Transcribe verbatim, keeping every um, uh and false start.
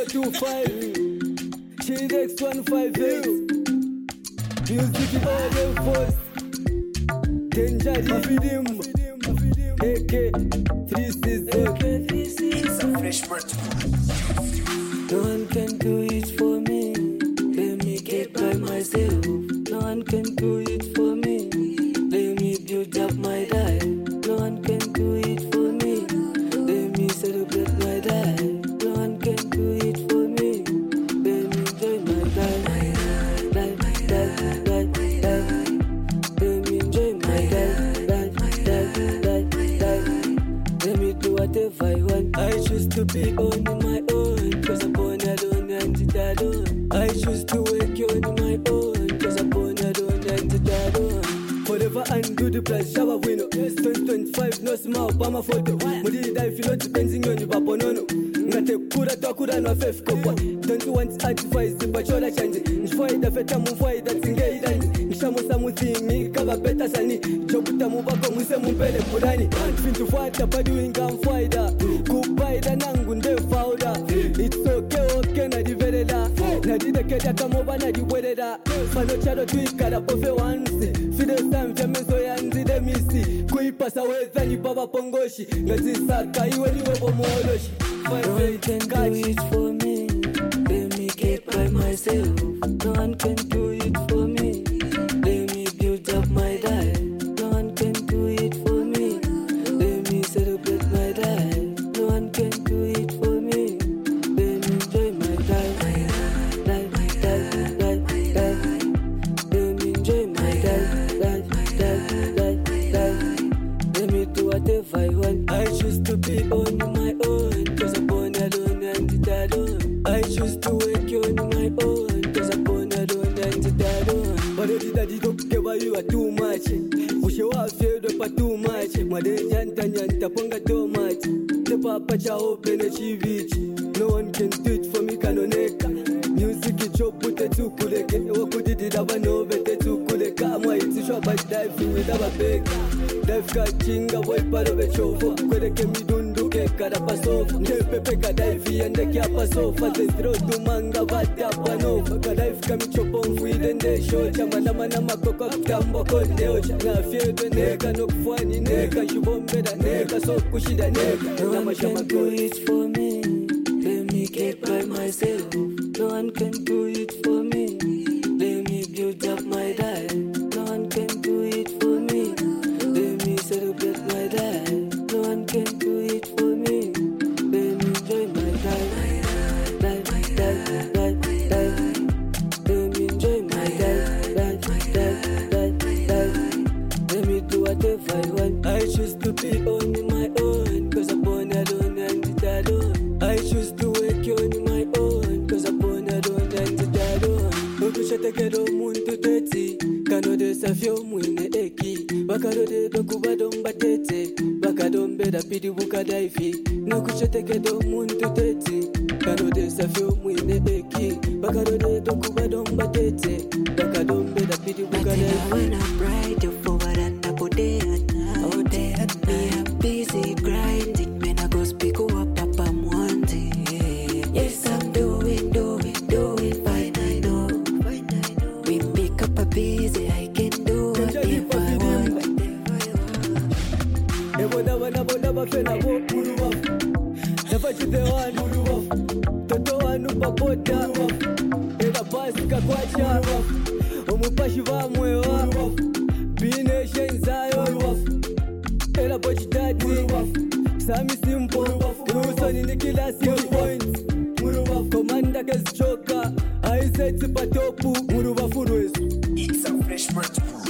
zero two five She's X one five eight Music all the force Danger Dividim A K three six It's a fresh bird. No one can do it for me. Let me get by myself. No one can do it for me. Let me build up my life. No one can do it for me. Let me celebrate my life. No one can do it for me. Let me enjoy my life. Life, life, life, life. Let me enjoy my life. Life, life, life, life. Let me do whatever I want. I choose to be on my own. Cause I'm born alone and die alone. I choose to wake you on my own. Cause I'm born alone and die alone. Forever undo the price, shower window. twenty twenty-five, no smile, Obama photo. Mudi die filo depending on you, Baponono. Ngate kura to kura no fef kopwa. Don't you want advice, the pachola change. Nshwai da feta mufwai da tsinge idani. Nshamo samuthi, kaba beta sani. Jokuta mubako mwise mumpele purani. Fintu fwata padu inga mfwaida. Kupaida nangu nde fauda. It's okay, okay, na divereda. Na dide keja kamoba na diwededa. Fano chado tuikara pofe wansi. Fide samfya menso ya nzide misi. Kuipasa weza ni baba pongoshi. Ngazi saka iwe niwe bomoloshi. No one can do it for me. Let me get by myself. No one can do it for me. Let me build up my life. No one can do it for me. Let me celebrate my life. No one can do it for me. Let me enjoy my life. Life, life, life, life. Let me enjoy my life. Life, life, life, life. Let me do whatever I want. I choose to be on my own. Cause I'm born alone and die alone. I choose to wake you on my own. Cause I'm born alone and die alone. But I did daddy don't care why you are too much. Ushe wa feel pa too much. Made nyanta nyanta ponga too much. The papa cha open a chivichi. No one can do it for me kanoneka. Music ichopute tukuleke. Wakudidi bano bete tukuleka. Mwa itishwa but dive without a beka. Dive kachinga boy paro bechofo. Kweleke midundu keka da pasofa. Ndepepe ka dive yande kia pasofa. Zestro tumanga vata panofa. Ka dive kamichopo mfuide ndesho. Chamana mana makoko kitambo konde ocha. Na fiedo neka no kufwani neka. Shubombeda neka so kushida neka. No one can do it for me. Let me get by myself. No one can do it for me. Let me build up my life. No one can do it for me. Let me celebrate my life. No one can do it for me. Let me enjoy my life. Life, life, life, life. Let me enjoy my life. Life, life, life, life. Let me do whatever I want. I choose to be on my own. Cause I'm born alone and die alone. I choose to wake you on my own. Cause I'm born alone and die alone. Okushatekero muntu teti. Kano de safyo mwine eki. Bakaro de dokuba domba tete. Bakadombe da pidi buka daifi. Nokushatekero muntu teti. Kano de safyo mwine eki. Bakaro de dokuba domba tete. Bakadombe da pidi buka daifi. When I'm bright, you're forward and up there. Out there and me, I'm busy grinding. When I go speak up, up, I'm wanting. Yes, I'm doing, doing, doing fine, I know. We pick up a busy, I can do whatever I want. Eboda wana boda bafena bo muruwa. Never chute wan muruwa. Toto wanu papota. Eba basi kakwacha. Omupashi va mwewa. Bine shenzayo. Ela bochi dadi. Sami simple. Rusoni nikila six points. Komanda kazichoka. I said sipatopu. Muruwa furwezi. It's a fresh bird.